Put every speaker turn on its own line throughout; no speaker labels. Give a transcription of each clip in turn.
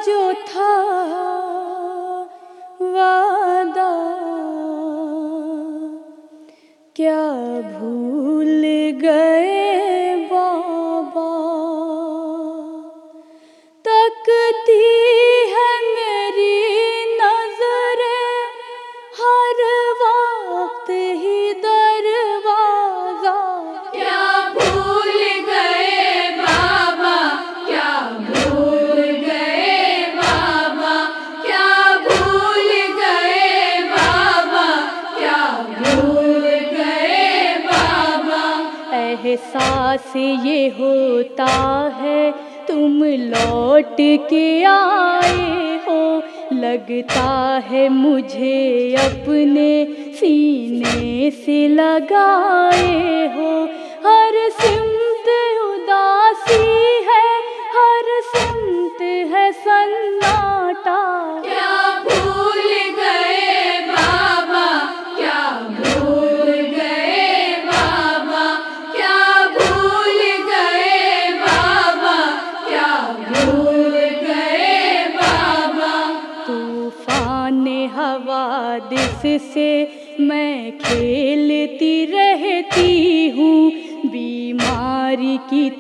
जो था वादा, क्या भूल गए बाबा। तकती है मेरी नजरें हर वक्त ही दरवाजा,
क्या भूल गए बाबा, क्या भूल गए बाबा, क्या भूल गए बाबा, क्या भूल गए बाबा।
एहसास ये होता है तुम लौट के आए हो, लगता है मुझे अपने सीने से लगाए हो। हर सिमत उदासी है, हर सिमत है सन्नाटा,
क्या भूल गए बाबा, क्या भूल गए बाबा, क्या भूल गए बाबा, क्या भूल गए बाबा।
तूफान हवादिस से मैं खेलती रहती हूँ, बीमारी की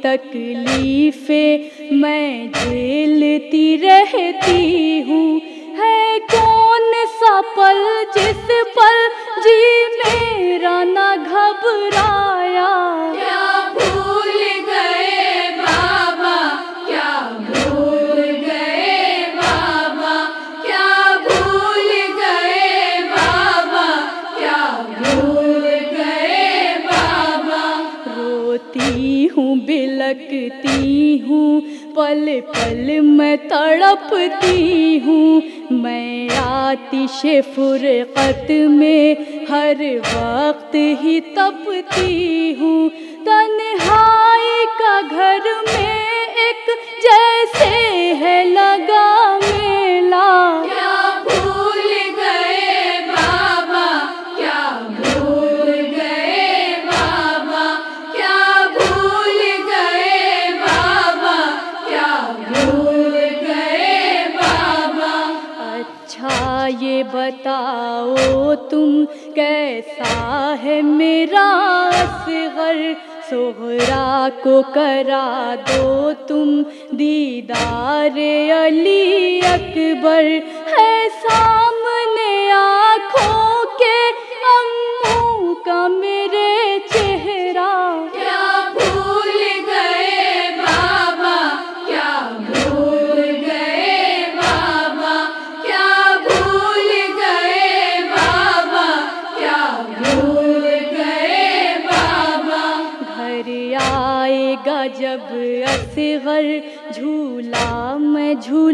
तकलीफें मैं झेलती रहती हूँ। है कौन सा पल जिस पल जी मेरा न घबराया,
क्या भूल गए बाबा, क्या भूल गए बाबा, क्या भूल गए बाबा, क्या भूल गए बाबा।
रोती हूँ बिलकती हूँ, पल पल मैं तड़पती हूँ। मैं आतिश फुरकत में हर वक्त ही तपती हूँ। तन्हाई का घर में एक जैसे है लगा मेला,
क्या भूल गए बाबा, क्या भूल गए बाबा, क्या भूल गए बाबा, क्या भूल गए बाबा।
अच्छा ये बताओ तुम कैसा है मेरा असगर, सोहरा को करा दो तुम दीदार अली अकबर। है सामने आँखों के अम्मू का मेरे चेहरा,
क्या भूल गए बाबा, क्या भूल गए बाबा, क्या भूल गए बाबा, क्या भूल गए बाबा।
घर आएगा जब असगर झूला मैं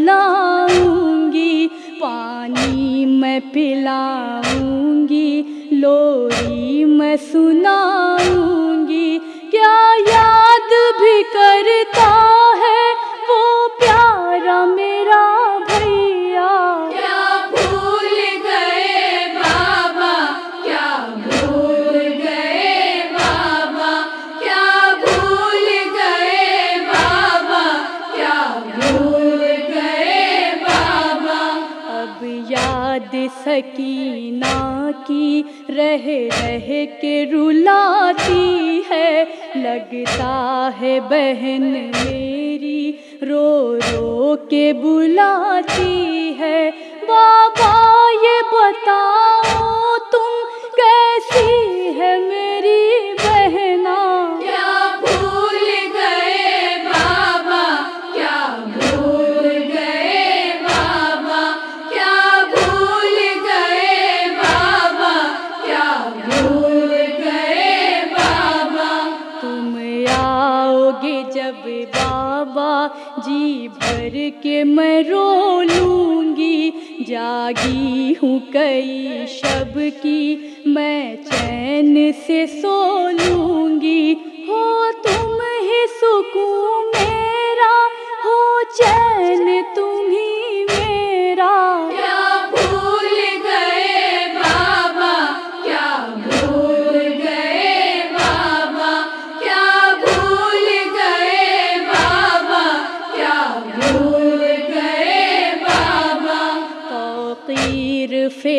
झूलाऊंगी, पानी मैं पिलाऊंगी, लोरी मैं सुनाऊंगी। क्या याद भी करता है वो प्यारा मेरा भैया,
क्या भूल गए बाबा, क्या भूल गए बाबा, क्या भूल गए बाबा, क्या भूल गए बाबा।
अब याद सकीना की रह रह के रुलाती है, लगता है बहन मेरी रो रो के बुलाती है। बाबा ये बताओ तुम कैसी है मेरी बहना,
क्या भूल गए बाबा, क्या भूल गए बाबा, क्या भूल गए बाबा, क्या भूल गए बाबा।
तुम आओगे जब बाबा जी भर के मैं रो लूंगी, जागी हूँ कई शब की मैं चैन से सो लूंगी। हो तुम ही सुकून मेरा, हो चैन तुम ही मेरा,
क्या भूल गए बाबा, क्या भूल गए बाबा, क्या भूल गए बाबा, क्या भूल गए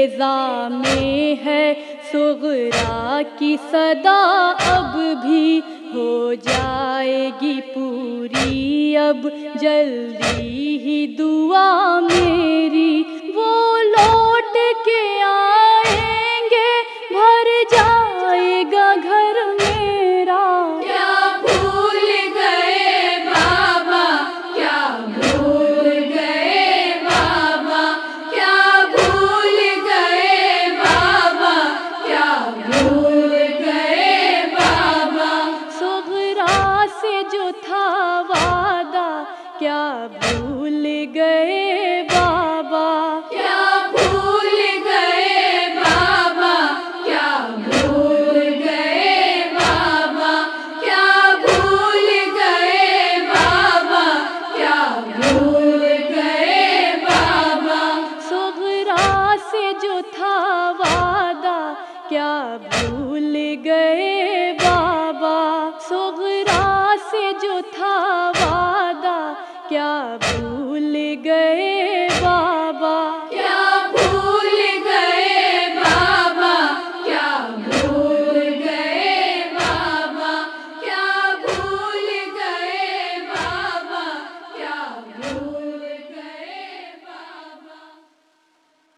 नेज़ा में है सुगरा की सदा, अब भी हो जाएगी पूरी अब जल्दी ही दुआ मेरी। वो लौट के आएंगे भर जाएगा घर मेरा।
क्या भूल गए बाबा, क्या भूल गए बाबा, क्या भूल गए बाबा, क्या भूल गए बाबा।
सुगरा से जो था वादा क्या भूल गए बाबा।
क्या भूल गए बाबा, क्या भूल गए बाबा, क्या भूल गए बाबा, क्या भूल गए बाबा।
सुगरा से जो था वादा क्या भूल गए